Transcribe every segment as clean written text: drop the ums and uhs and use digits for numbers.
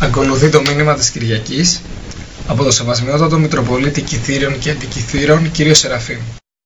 Ακολουθεί το μήνυμα της Κυριακής από το Σεβασμιότατο Μητροπολίτη Κιθήριων και Αντικιθήρων, κύριο Σεραφείμ.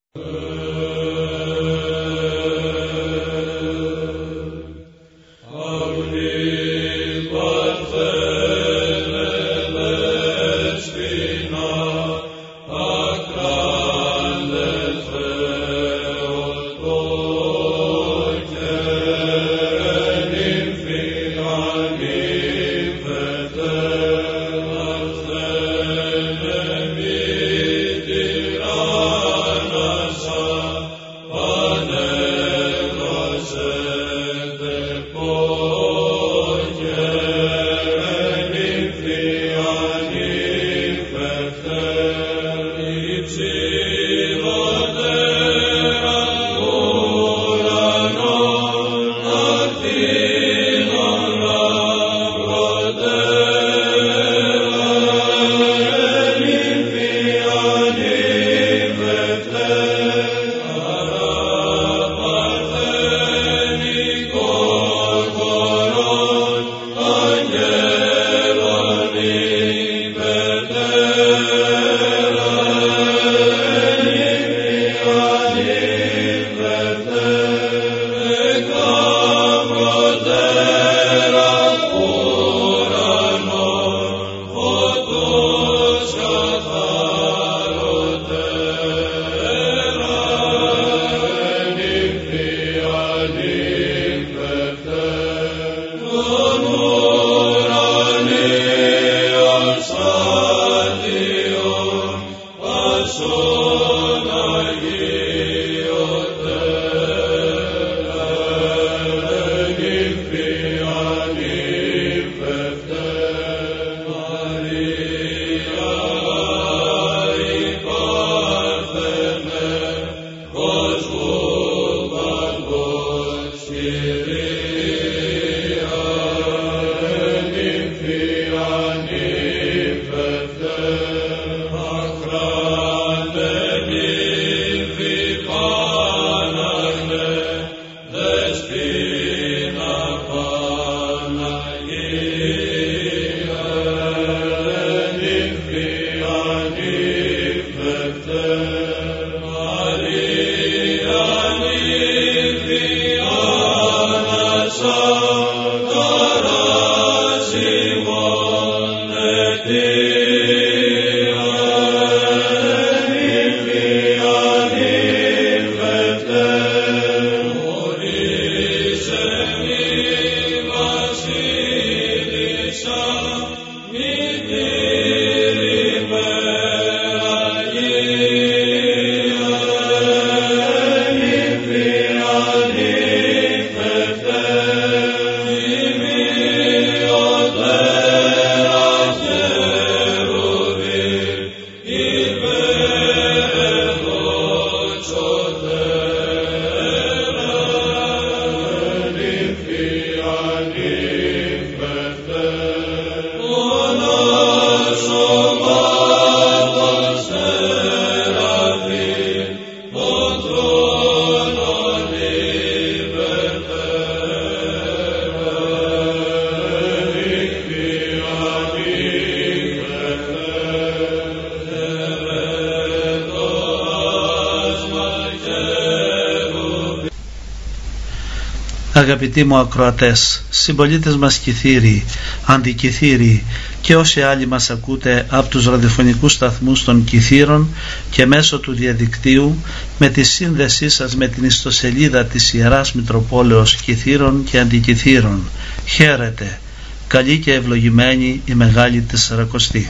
Αγαπητοί μου ακροατές, συμπολίτες μας Κιθήριοι, Αντικιθήριοι και όσοι άλλοι μας ακούτε από τους ραδιοφωνικούς σταθμούς των Κιθήρων και μέσω του διαδικτύου, με τη σύνδεσή σας με την ιστοσελίδα της Ιεράς Μητροπόλεως Κιθήρων και Αντικιθήρων, χαίρετε, καλή και ευλογημένη η Μεγάλη Τεσσαρακοστή.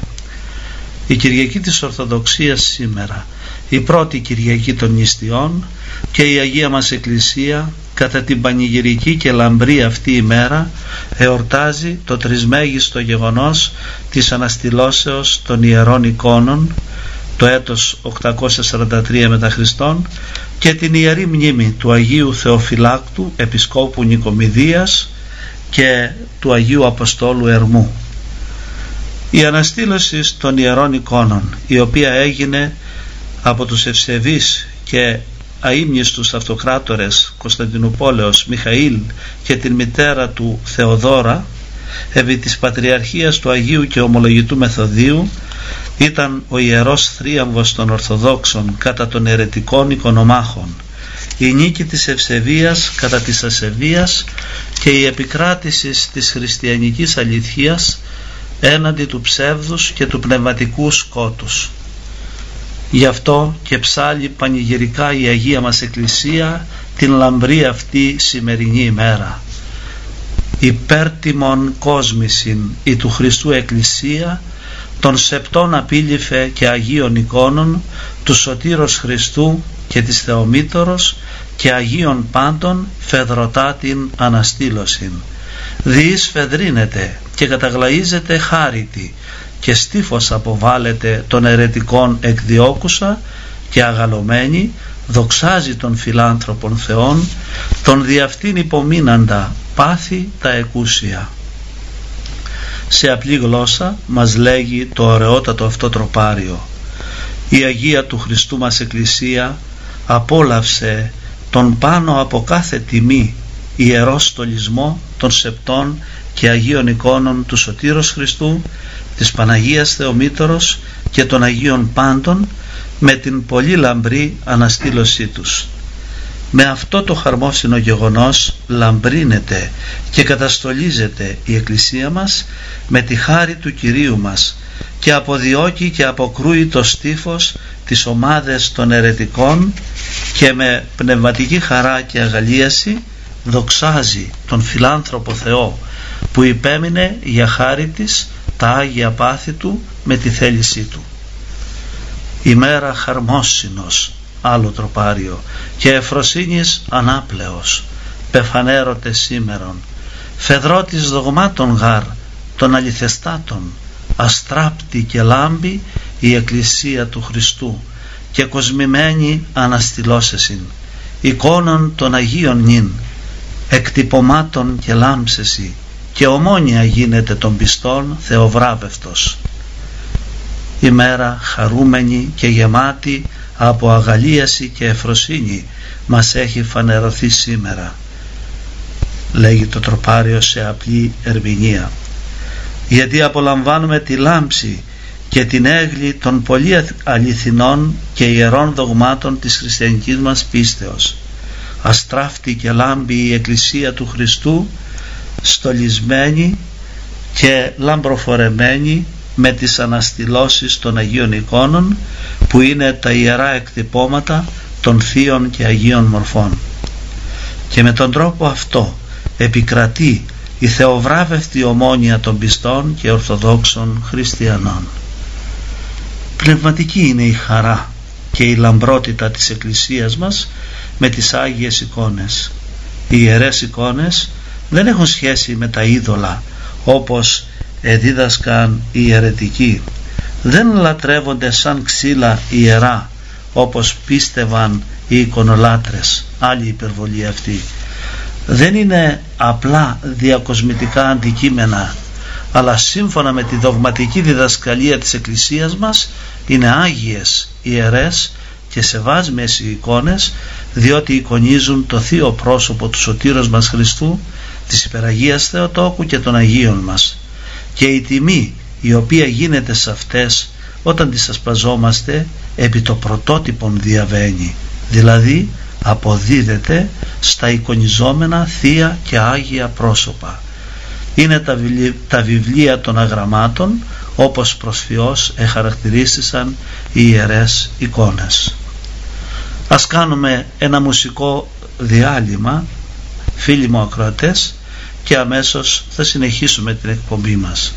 Η Κυριακή της Ορθοδοξίας σήμερα, η πρώτη Κυριακή των Νηστιών, και η Αγία μας Εκκλησία κατά την πανηγυρική και λαμπρή αυτή ημέρα εορτάζει το τρισμέγιστο γεγονός της αναστηλώσεως των Ιερών Εικόνων το έτος 843 μετά Χριστόν και την ιερή μνήμη του Αγίου Θεοφυλάκτου Επισκόπου Νικομηδίας και του Αγίου Αποστόλου Ερμού. Η αναστήλωση των Ιερών Εικόνων, η οποία έγινε από τους ευσεβείς και αείμνηστους αυτοκράτορες Κωνσταντινουπόλεως Μιχαήλ και την μητέρα του Θεοδόρα, επί της Πατριαρχίας του Αγίου και Ομολογητού Μεθοδίου ήταν ο ιερός θρίαμβος των Ορθοδόξων κατά των αιρετικών οικονομάχων, η νίκη της ευσεβίας κατά της ασεβίας και η επικράτηση της χριστιανικής αληθείας έναντι του ψεύδους και του πνευματικού σκότους. Γι' αυτό και ψάλλει πανηγυρικά η Αγία μας Εκκλησία την λαμπρή αυτή σημερινή ημέρα. Υπέρτιμον κόσμησιν η του Χριστού Εκκλησία των σεπτών απήλυφε και Αγίων εικόνων του Σωτήρος Χριστού και της Θεομήτωρος και Αγίων πάντων φεδρωτά την αναστήλωσιν. Διείς φεδρίνεται και καταγλαίζεται χάριτη και στίφος αποβάλλεται των αιρετικών εκδιώκουσα και αγαλωμένη δοξάζει των φιλάνθρωπων Θεών των δι' αυτήν υπομείναντα πάθη τα εκούσια. Σε απλή γλώσσα μας λέγει το ωραιότατο αυτό τροπάριο: η Αγία του Χριστού μας Εκκλησία απόλαυσε τον πάνω από κάθε τιμή ιερό στολισμό των σεπτών και Αγίων εικόνων του Σωτήρος Χριστού, της Παναγίας Θεομήτωρος και των Αγίων πάντων με την πολύ λαμπρή αναστήλωσή τους. Με αυτό το χαρμόσυνο γεγονός λαμπρύνεται και καταστολίζεται η Εκκλησία μας με τη χάρη του Κυρίου μας και αποδιώκει και αποκρούει το στίφος τις ομάδες των αιρετικών και με πνευματική χαρά και αγαλίαση δοξάζει τον φιλάνθρωπο Θεό που υπέμεινε για χάρη της τα Άγια πάθη του με τη θέλησή του. Ημέρα χαρμόσυνος, άλλο τροπάριο, και εφροσύνης ανάπλεος, πεφανέρωτε σήμερον, φεδρότης δογμάτων γάρ των αληθεστάτων, αστράπτη και λάμπη η Εκκλησία του Χριστού και κοσμημένη αναστηλώσεσιν, εικόνων των Αγίων νυν, εκτυπωμάτων και λάμψεση και ομόνια γίνεται των πιστών Θεοβράβευτος. Ημέρα χαρούμενη και γεμάτη από αγαλίαση και εφροσύνη μας έχει φανερωθεί σήμερα, λέγει το τροπάριο σε απλή ερμηνεία, γιατί απολαμβάνουμε τη λάμψη και την έγκλη των πολύ αληθινών και ιερών δογμάτων της χριστιανικής μας πίστεως. Αστράφτη και λάμπει η Εκκλησία του Χριστού, στολισμένη και λαμπροφορεμένη με τις αναστηλώσεις των Αγίων εικόνων που είναι τα ιερά εκτυπώματα των Θείων και Αγίων Μορφών. Και με τον τρόπο αυτό επικρατεί η θεοβράβευτη ομόνοια των πιστών και ορθοδόξων χριστιανών. Πνευματική είναι η χαρά και η λαμπρότητα της Εκκλησίας μας με τις Άγιες εικόνες. Οι ιερές εικόνες δεν έχουν σχέση με τα είδωλα όπως εδίδασκαν οι αιρετικοί, δεν λατρεύονται σαν ξύλα ιερά όπως πίστευαν οι εικονολάτρες, άλλη υπερβολή αυτή. Δεν είναι απλά διακοσμητικά αντικείμενα, αλλά σύμφωνα με τη δογματική διδασκαλία της Εκκλησίας μας είναι άγιες, ιερές και σεβάσμιες οι εικόνες, διότι εικονίζουν το θείο πρόσωπο του Σωτήρος μας Χριστού, της Υπεραγίας Θεοτόκου και των Αγίων μας, και η τιμή η οποία γίνεται σε αυτές όταν τις ασπαζόμαστε επί το πρωτότυπον διαβαίνει, δηλαδή αποδίδεται στα εικονιζόμενα θεία και άγια πρόσωπα. Είναι τα βιβλία των αγραμμάτων, όπως προσφιώς εχαρακτηρίστησαν οι ιερές εικόνες. Ας κάνουμε ένα μουσικό διάλειμμα, φίλοι μου ακροατές, και αμέσως θα συνεχίσουμε την εκπομπή μας.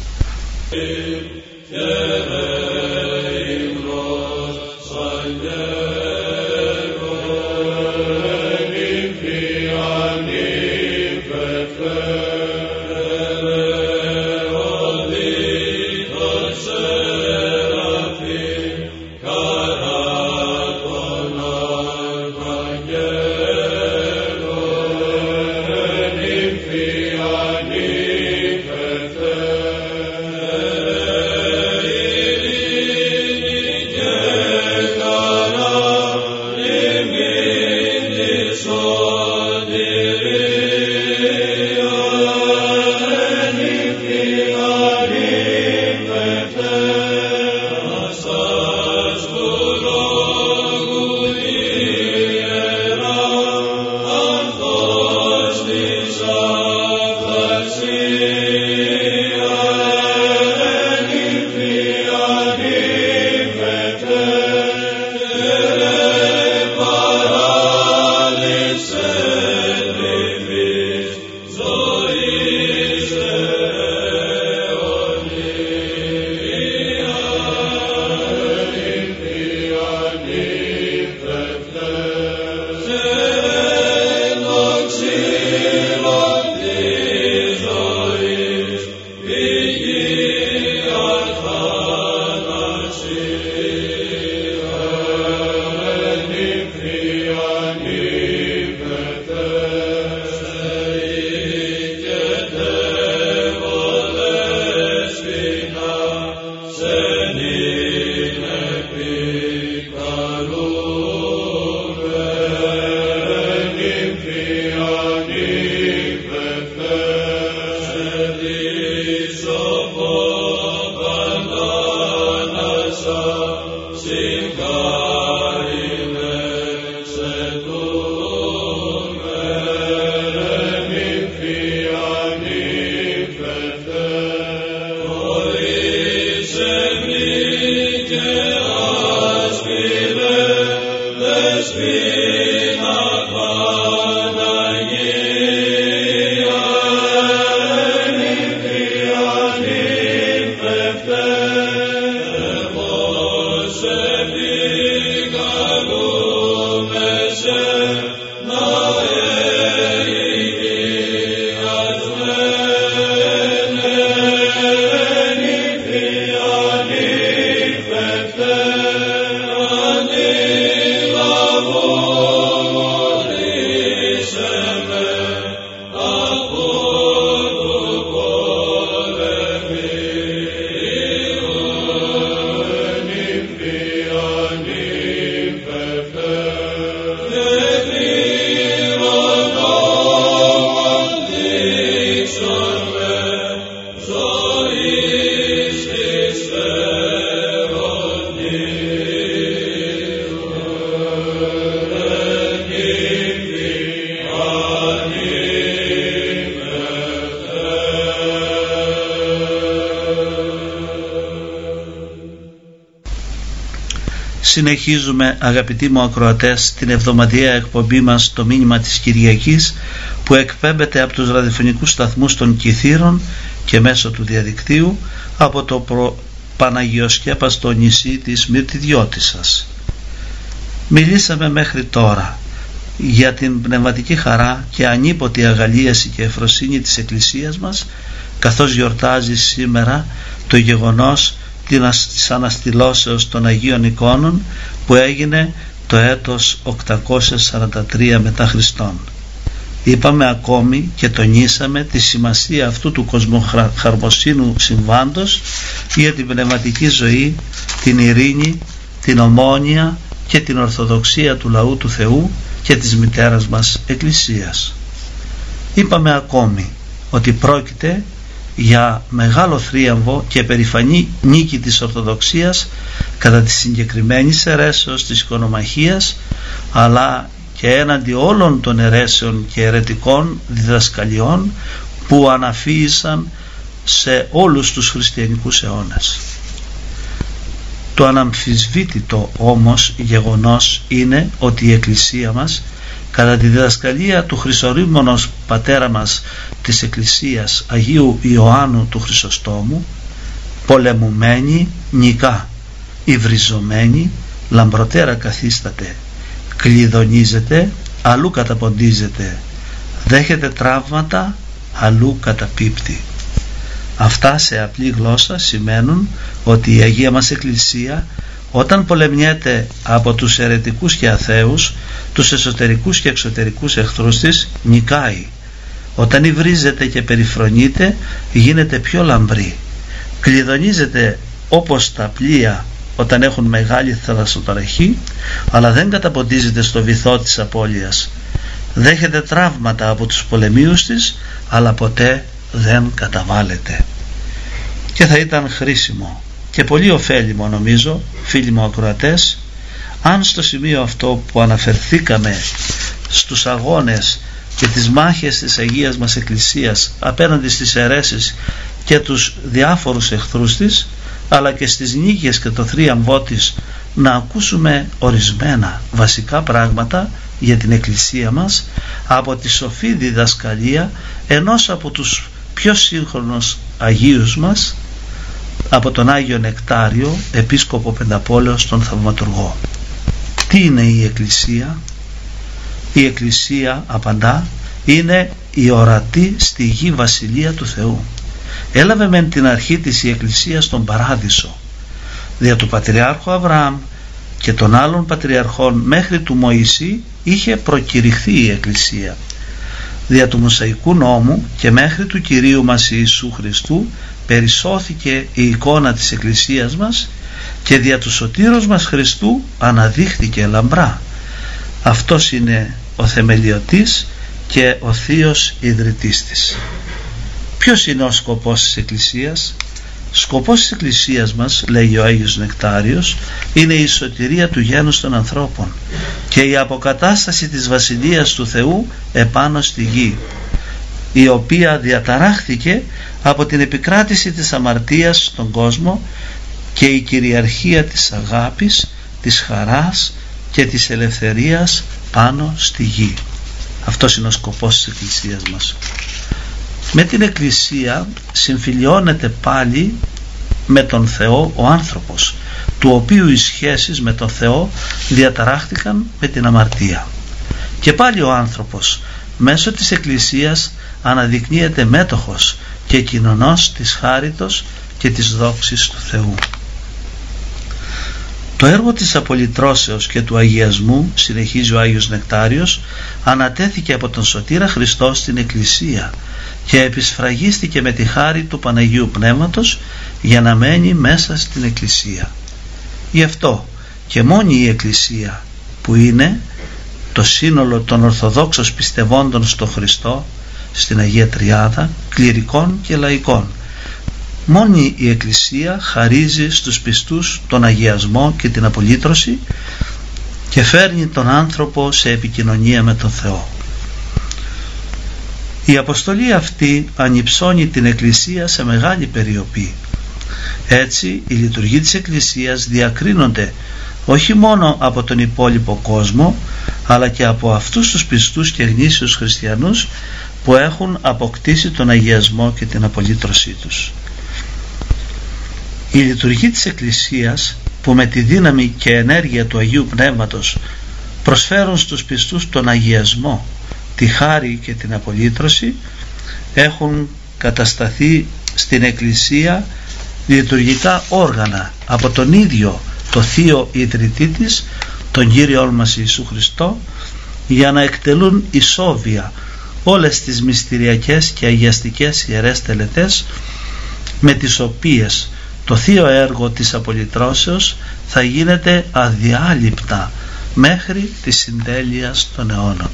Amen. Συνεχίζουμε, αγαπητοί μου ακροατές, την εβδομαδιαία εκπομπή μας, το μήνυμα της Κυριακής, που εκπέμπεται από τους ραδιοφωνικούς σταθμούς των Κιθήρων και μέσω του διαδικτύου από το παναγιοσκέπαστο νησί της Μυρτιδιώτισσας. Μιλήσαμε μέχρι τώρα για την πνευματική χαρά και ανίποτη αγαλίαση και ευφροσύνη της Εκκλησίας μας, καθώς γιορτάζει σήμερα το γεγονός της αναστηλώσεως των Αγίων Εικόνων που έγινε το έτος 843 μετά Χριστόν. Είπαμε ακόμη και τονίσαμε τη σημασία αυτού του κοσμοχαρμοσύνου συμβάντος για την πνευματική ζωή, την ειρήνη, την ομόνοια και την ορθοδοξία του λαού του Θεού και της μητέρας μας Εκκλησίας. Είπαμε ακόμη ότι πρόκειται για μεγάλο θρίαμβο και περηφανή νίκη της Ορθοδοξίας κατά της συγκεκριμένης αιρέσεως της οικονομαχίας, αλλά και έναντι όλων των αιρέσεων και αιρετικών διδασκαλιών που αναφύησαν σε όλους τους χριστιανικούς αιώνες. Το αναμφισβήτητο όμως γεγονός είναι ότι η Εκκλησία μας, κατά τη διδασκαλία του Χρυσορίμωνος πατέρα μας της Εκκλησίας Αγίου Ιωάννου του Χρυσοστόμου, πολεμουμένη νικά, υβριζωμένη, λαμπροτέρα καθίσταται, κλειδονίζεται, αλλού καταποντίζεται, δέχεται τραύματα, αλλού καταπίπτει. Αυτά σε απλή γλώσσα σημαίνουν ότι η Αγία μας Εκκλησία, όταν πολεμιέται από τους αιρετικούς και αθέους, τους εσωτερικούς και εξωτερικούς εχθρούς της, νικάει. Όταν υβρίζεται και περιφρονείται, γίνεται πιο λαμπρή. Κλειδονίζεται όπως τα πλοία όταν έχουν μεγάλη θαλασσοταραχή, αλλά δεν καταποντίζεται στο βυθό της απώλειας. Δέχεται τραύματα από τους πολεμίους της, αλλά ποτέ δεν καταβάλλεται. Και θα ήταν χρήσιμο και πολύ ωφέλιμο, νομίζω, φίλοι μου ακροατές, αν στο σημείο αυτό που αναφερθήκαμε στους αγώνες και τις μάχες της Αγίας μας Εκκλησίας απέναντι στις αιρέσεις και τους διάφορους εχθρούς της, αλλά και στις νίκες και το θρίαμβό της, να ακούσουμε ορισμένα βασικά πράγματα για την Εκκλησία μας από τη σοφή διδασκαλία ενός από τους πιο σύγχρονους Αγίους μας, από τον Άγιο Νεκτάριο, Επίσκοπο Πενταπόλεως τον Θαυματουργό. Τι είναι η Εκκλησία? Η Εκκλησία, απαντά, είναι η ορατή στη γη βασιλεία του Θεού. έλαβε μεν την αρχή της η Εκκλησία στον Παράδεισο. Δια του Πατριάρχου Αβραάμ και των άλλων πατριαρχών μέχρι του Μωυσή είχε προκηρυχθεί η Εκκλησία. Δια του Μωσαϊκού νόμου και μέχρι του Κυρίου μας Ιησού Χριστού περισσώθηκε η εικόνα της Εκκλησίας μας και δια του Σωτήρος μας Χριστού αναδείχθηκε λαμπρά. Αυτός είναι ο θεμελιωτής και ο θείος ιδρυτής της. Ποιος είναι ο σκοπός της Εκκλησίας? Σκοπός της Εκκλησίας μας, λέγει ο Άγιος Νεκτάριος, είναι η σωτηρία του γένους των ανθρώπων και η αποκατάσταση της Βασιλείας του Θεού επάνω στη γη, η οποία διαταράχθηκε από την επικράτηση της αμαρτίας στον κόσμο και η κυριαρχία της αγάπης, της χαράς και της ελευθερίας πάνω στη γη. Αυτός είναι ο σκοπός της Εκκλησίας μας. Με την Εκκλησία συμφιλιώνεται πάλι με τον Θεό ο άνθρωπος, του οποίου οι σχέσεις με τον Θεό διαταράχθηκαν με την αμαρτία. Και πάλι ο άνθρωπος μέσω της Εκκλησίας αναδεικνύεται μέτοχος και κοινωνός της χάριτος και της δόξης του Θεού. Το έργο της απολυτρώσεως και του αγιασμού, συνεχίζει ο Άγιος Νεκτάριος, ανατέθηκε από τον Σωτήρα Χριστό στην Εκκλησία και επισφραγίστηκε με τη χάρη του Παναγίου Πνεύματος για να μένει μέσα στην Εκκλησία. Γι' αυτό και μόνη η Εκκλησία, που είναι το σύνολο των Ορθοδόξων πιστευόντων στο Χριστό, στην Αγία Τριάδα, κληρικών και λαϊκών, μόνη η Εκκλησία χαρίζει στους πιστούς τον αγιασμό και την απολύτρωση και φέρνει τον άνθρωπο σε επικοινωνία με τον Θεό. Η αποστολή αυτή ανυψώνει την Εκκλησία σε μεγάλη περιοπή. Έτσι οι λειτουργοί της Εκκλησίας διακρίνονται όχι μόνο από τον υπόλοιπο κόσμο, αλλά και από αυτούς τους πιστούς και γνήσιους χριστιανούς που έχουν αποκτήσει τον αγιασμό και την απολύτρωσή τους. Η λειτουργοί της Εκκλησίας, που με τη δύναμη και ενέργεια του Αγίου Πνεύματος προσφέρουν στους πιστούς τον αγιασμό, τη χάρη και την απολύτρωση, έχουν κατασταθεί στην Εκκλησία λειτουργικά όργανα από τον ίδιο το Θείο Ιδρυτή της, τον Κύριό μας Ιησού Χριστό, για να εκτελούν ισόβια όλες τις μυστηριακές και αγιαστικές ιερές τελετές, με τις οποίες το θείο έργο της απολυτρώσεως θα γίνεται αδιάλειπτα μέχρι τη συντέλεια των αιώνων.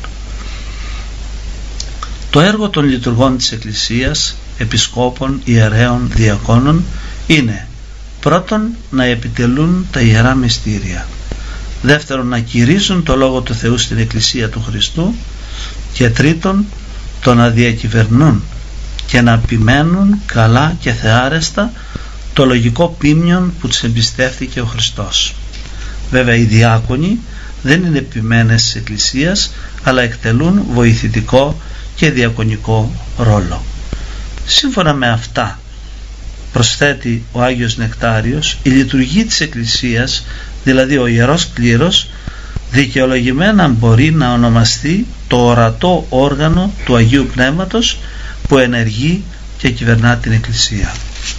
Το έργο των λειτουργών της Εκκλησίας, επισκόπων, ιερέων, διακόνων, είναι πρώτον να επιτελούν τα ιερά μυστήρια, δεύτερον να κηρύσσουν το Λόγο του Θεού στην Εκκλησία του Χριστού και τρίτον το να διακυβερνούν και να επιμένουν καλά και θεάρεστα το λογικό πίμνιον που τους εμπιστεύθηκε ο Χριστός. Βέβαια οι διάκονοι δεν είναι επιμένες της Εκκλησίας, αλλά εκτελούν βοηθητικό και διακονικό ρόλο. Σύμφωνα με αυτά, προσθέτει ο Άγιος Νεκτάριος, η λειτουργία της Εκκλησίας, δηλαδή ο Ιερός Κλήρος, δικαιολογημένα μπορεί να ονομαστεί το ορατό όργανο του Αγίου Πνεύματος που ενεργεί και κυβερνά την Εκκλησία.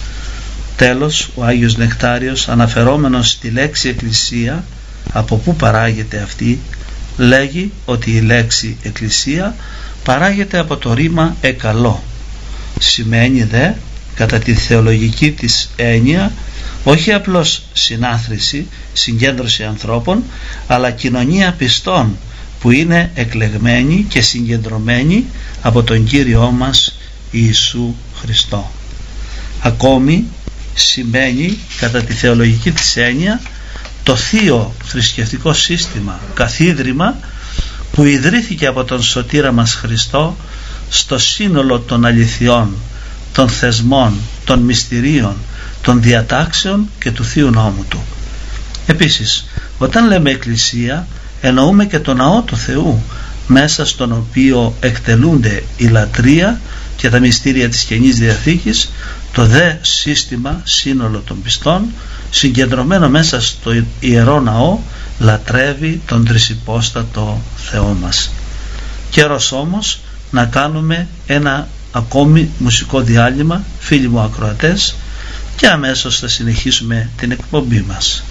Τέλος, ο Άγιος Νεκτάριος, αναφερόμενος στη λέξη Εκκλησία, από πού παράγεται αυτή, λέγει ότι η λέξη Εκκλησία παράγεται από το ρήμα εκαλό. Σημαίνει δε, κατά τη θεολογική της έννοια, όχι απλώς συνάθρηση, συγκέντρωση ανθρώπων, αλλά κοινωνία πιστών που είναι εκλεγμένοι και συγκεντρωμένοι από τον Κύριό μας Ιησού Χριστό. Ακόμη σημαίνει, κατά τη θεολογική της έννοια, το θείο θρησκευτικό σύστημα, καθίδρυμα που ιδρύθηκε από τον Σωτήρα μας Χριστό στο σύνολο των αληθιών, των θεσμών, των μυστηρίων, των διατάξεων και του Θείου Νόμου Του. Επίσης, όταν λέμε Εκκλησία, εννοούμε και το ναό του Θεού, μέσα στον οποίο εκτελούνται η λατρεία και τα μυστήρια της Καινής Διαθήκης, το δε σύστημα, σύνολο των πιστών, συγκεντρωμένο μέσα στο Ιερό Ναό, λατρεύει τον τρισυπόστατο Θεό μας. Καιρός όμως να κάνουμε ένα ακόμη μουσικό διάλειμμα, φίλοι μου ακροατές, και αμέσως θα συνεχίσουμε την εκπομπή μας.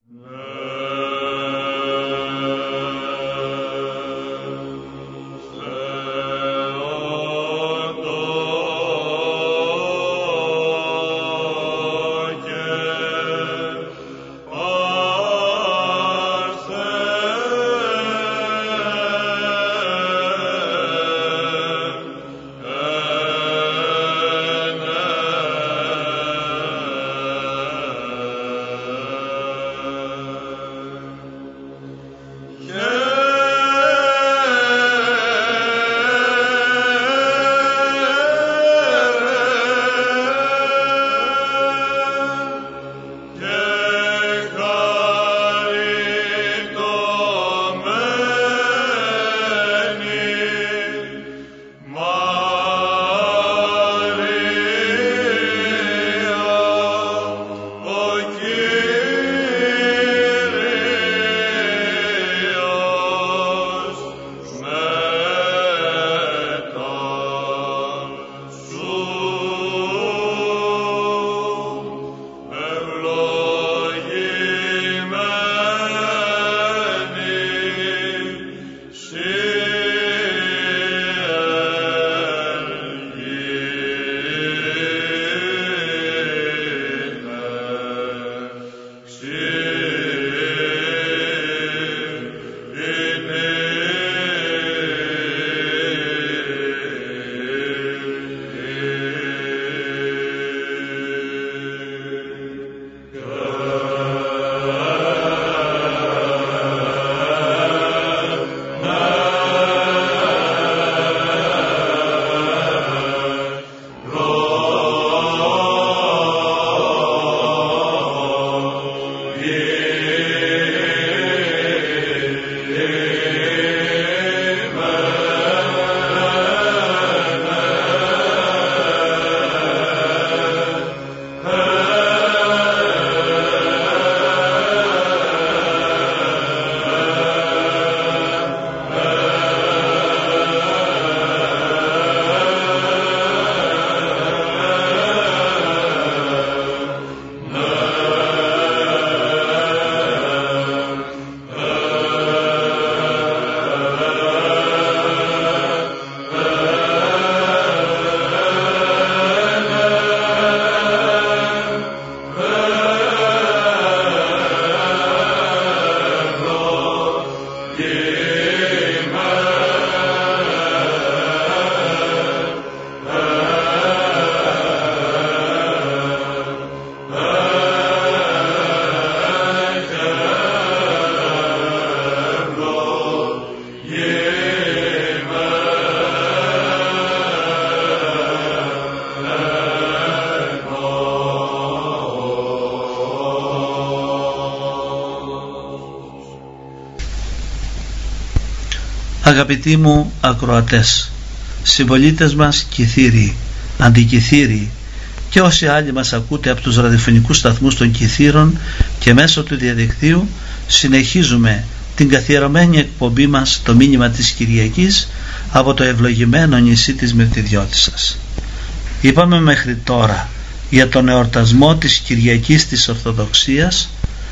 Αγαπητοί μου ακροατές, συμπολίτες μας Κιθύριοι, αντικιθύριοι και όσοι άλλοι μας ακούτε από τους ραδιοφωνικούς σταθμούς των Κιθύρων και μέσω του διαδικτύου, συνεχίζουμε την καθιερωμένη εκπομπή μας, το μήνυμα της Κυριακής, από το ευλογημένο νησί της Μυρτιδιώτισσας. Είπαμε μέχρι τώρα για τον εορτασμό της Κυριακής της Ορθοδοξίας,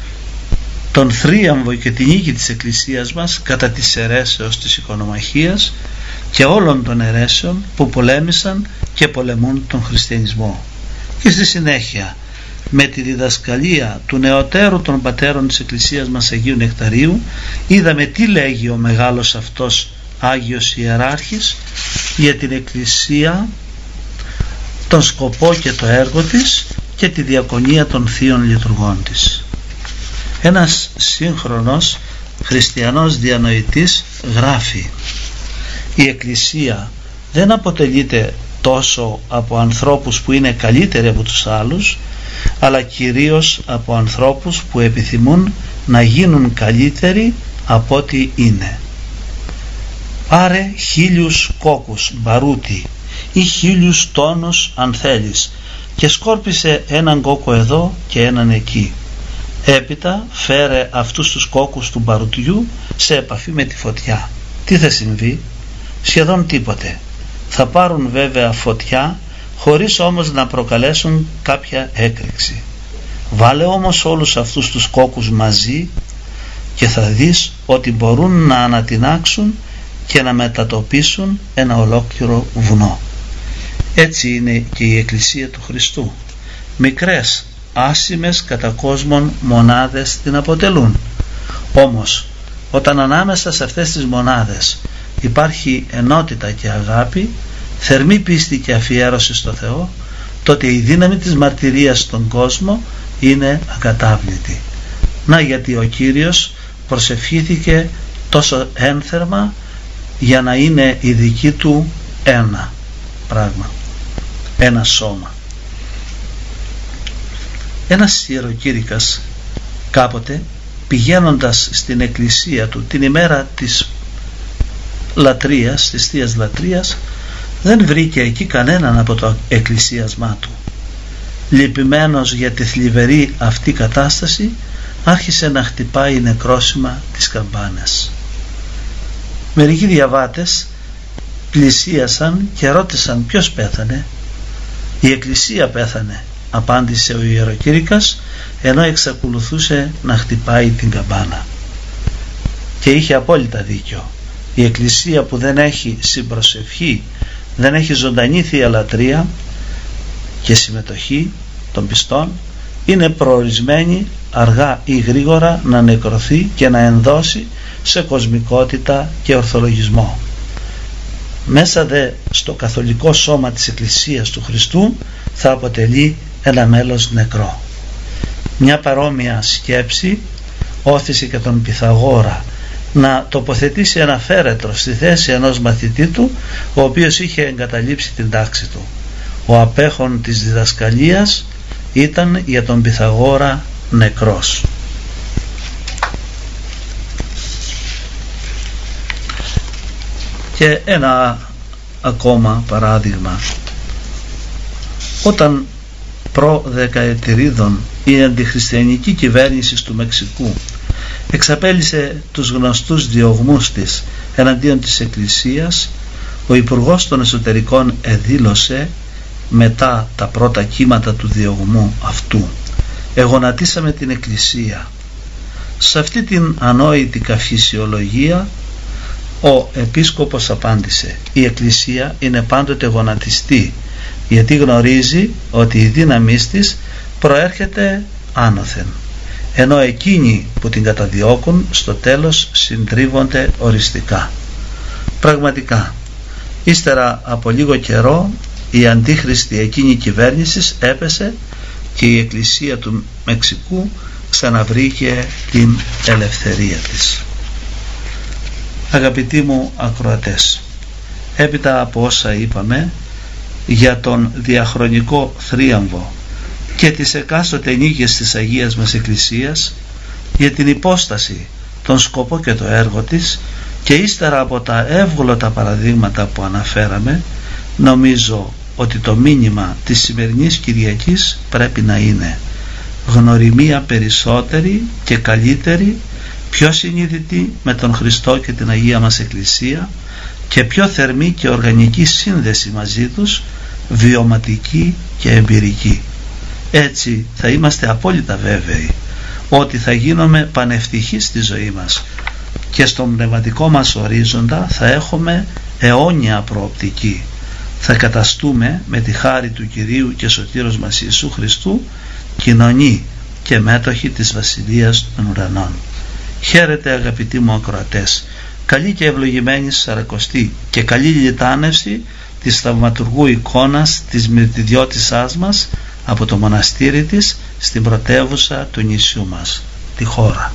τον θρίαμβο και την νίκη της Εκκλησίας μας κατά της αιρέσεως της οικονομαχίας και όλων των αιρέσεων που πολέμησαν και πολεμούν τον χριστιανισμό. Και στη συνέχεια, με τη διδασκαλία του νεωτέρου των πατέρων της Εκκλησίας μας Αγίου Νεκταρίου, είδαμε τι λέγει ο μεγάλος αυτός Άγιος Ιεράρχης για την Εκκλησία, τον σκοπό και το έργο της και τη διακονία των θείων λειτουργών της. Ένας σύγχρονος χριστιανός διανοητής γράφει: η Εκκλησία δεν αποτελείται τόσο από ανθρώπους που είναι καλύτεροι από τους άλλους, αλλά κυρίως από ανθρώπους που επιθυμούν να γίνουν καλύτεροι από ό,τι είναι. Πάρε 1000 κόκκους μπαρούτι ή 1000 τόνους αν θέλεις και σκόρπισε έναν κόκκο εδώ και έναν εκεί. Έπειτα φέρε αυτούς τους κόκκους του μπαρουτιού σε επαφή με τη φωτιά. Τι θα συμβεί? Σχεδόν τίποτε. Θα πάρουν βέβαια φωτιά, χωρίς όμως να προκαλέσουν κάποια έκρηξη. Βάλε όμως όλους αυτούς τους κόκκους μαζί και θα δεις ότι μπορούν να ανατινάξουν και να μετατοπίσουν ένα ολόκληρο βουνό. Έτσι είναι και η Εκκλησία του Χριστού. Μικρές, άσημες κατά κόσμον μονάδες την αποτελούν. Όμως όταν ανάμεσα σε αυτές τις μονάδες υπάρχει ενότητα και αγάπη, θερμή πίστη και αφιέρωση στο Θεό, τότε η δύναμη της μαρτυρίας στον κόσμο είναι ακατάβλητη. Να γιατί ο Κύριος προσευχήθηκε τόσο ένθερμα για να είναι η δική του ένα πράγμα, ένα σώμα. Ένας ιεροκήρυκας κάποτε, πηγαίνοντας στην εκκλησία του την ημέρα της λατρείας, της Θείας Λατρείας, δεν βρήκε εκεί κανέναν από το εκκλησίασμά του. Λυπημένος για τη θλιβερή αυτή κατάσταση, άρχισε να χτυπάει νεκρόσιμα τις καμπάνες. Μερικοί διαβάτες πλησίασαν και ρώτησαν ποιος πέθανε. Η εκκλησία πέθανε, απάντησε ο ιεροκήρυκας, ενώ εξακολουθούσε να χτυπάει την καμπάνα. Και είχε απόλυτα δίκιο. Η εκκλησία που δεν έχει συμπροσευχή, δεν έχει ζωντανή Θεία Λατρεία και συμμετοχή των πιστών, είναι προορισμένη αργά ή γρήγορα να νεκρωθεί και να ενδώσει σε κοσμικότητα και ορθολογισμό. Μέσα δε στο καθολικό σώμα της Εκκλησίας του Χριστού θα αποτελεί ένα μέλος νεκρό. Μια παρόμοια σκέψη όθησε και τον Πυθαγόρα να τοποθετήσει ένα φέρετρο στη θέση ενός μαθητή του, ο οποίος είχε εγκαταλείψει την τάξη του. Ο απέχων της διδασκαλίας ήταν για τον Πυθαγόρα νεκρός. Και ένα ακόμα παράδειγμα. Όταν προ-δεκαετηρίδων η αντιχριστιανική κυβέρνηση του Μεξικού εξαπέλυσε τους γνωστούς διωγμούς της εναντίον της Εκκλησίας, ο Υπουργός των Εσωτερικών εδήλωσε μετά τα πρώτα κύματα του διωγμού αυτού: «Εγονατίσαμε την Εκκλησία». Σε αυτή την ανόητη καφυσιολογία ο Επίσκοπος απάντησε: «Η Εκκλησία είναι πάντοτε γονατιστή, γιατί γνωρίζει ότι η δύναμή της προέρχεται άνωθεν, ενώ εκείνοι που την καταδιώκουν στο τέλος συντρίβονται οριστικά». Πραγματικά, ύστερα από λίγο καιρό η αντίχριστη εκείνη κυβέρνηση έπεσε και η Εκκλησία του Μεξικού ξαναβρήκε την ελευθερία της. Αγαπητοί μου ακροατές, έπειτα από όσα είπαμε για τον διαχρονικό θρίαμβο και τις εκάστοτε νίκες της Αγίας μας Εκκλησίας, για την υπόσταση, τον σκοπό και το έργο της, και ύστερα από τα εύγλωτα παραδείγματα που αναφέραμε, νομίζω ότι το μήνυμα της σημερινής Κυριακής πρέπει να είναι γνωριμία περισσότερη και καλύτερη, πιο συνείδητη με τον Χριστό και την Αγία μας Εκκλησία, και πιο θερμή και οργανική σύνδεση μαζί τους, βιωματική και εμπειρική. Έτσι θα είμαστε απόλυτα βέβαιοι ότι θα γίνουμε πανευτυχείς στη ζωή μας και στον πνευματικό μας ορίζοντα θα έχουμε αιώνια προοπτική. Θα καταστούμε με τη χάρη του Κυρίου και Σωτήρος μας Ιησού Χριστού κοινωνοί και μέτοχοι της Βασιλείας των Ουρανών. Χαίρετε αγαπητοί μου ακροατές, καλή και ευλογημένη Σαρακοστή και καλή λιτάνευση της θαυματουργού εικόνας της μυρτιδιώτισσάς μας από το μοναστήρι της στην πρωτεύουσα του νησιού μας, τη χώρα.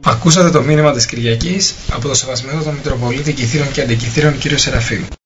Ακούσατε το μήνυμα της Κυριακής από το Σεβασμιότατο Μητροπολίτη Κιθήρων και Αντικιθήρων κ. Σεραφείου.